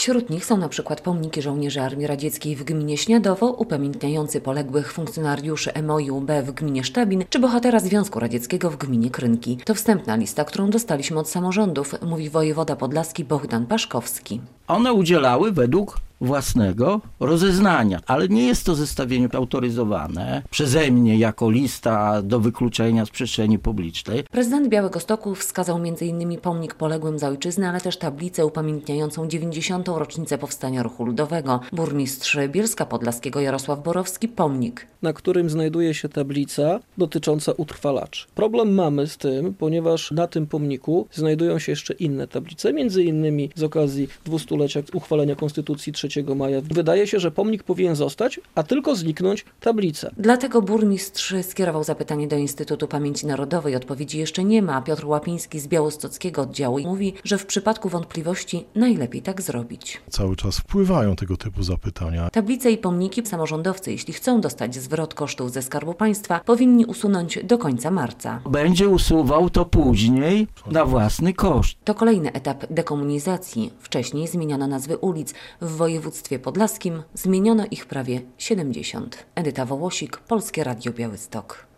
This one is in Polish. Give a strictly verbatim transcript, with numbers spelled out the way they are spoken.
Wśród nich są na przykład pomniki żołnierzy Armii Radzieckiej w gminie Śniadowo, upamiętniający poległych funkcjonariuszy M O I U B w gminie Sztabin, czy bohatera Związku Radzieckiego w gminie Krynki. To wstępna lista, którą dostaliśmy od samorządów, mówi wojewoda podlaski Bohdan Paszkowski. One udzielały według własnego rozeznania, ale nie jest to zestawienie autoryzowane przeze mnie jako lista do wykluczenia z przestrzeni publicznej. Prezydent Białegostoku wskazał między innymi pomnik poległym za ojczyznę, ale też tablicę upamiętniającą dziewięćdziesiątą rocznicę powstania ruchu ludowego. Burmistrz Bielska Podlaskiego Jarosław Borowski pomnik, na którym znajduje się tablica dotycząca utrwalaczy. Problem mamy z tym, ponieważ na tym pomniku znajdują się jeszcze inne tablice, między innymi z okazji dwustulecia uchwalenia Konstytucji trzeciego maja. Wydaje się, że pomnik powinien zostać, a tylko zniknąć tablica. Dlatego burmistrz skierował zapytanie do Instytutu Pamięci Narodowej. Odpowiedzi jeszcze nie ma. Piotr Łapiński z białostockiego oddziału mówi, że w przypadku wątpliwości najlepiej tak zrobić. Cały czas wpływają tego typu zapytania. Tablice i pomniki samorządowcy, jeśli chcą dostać zwrot kosztów ze Skarbu Państwa, powinni usunąć do końca marca. Będzie usuwał to później na własny koszt. To kolejny etap dekomunizacji. Wcześniej zmieniono nazwy ulic. W województwie podlaskim zmieniono ich prawie siedemdziesiąt. Edyta Wołosik, Polskie Radio Białystok.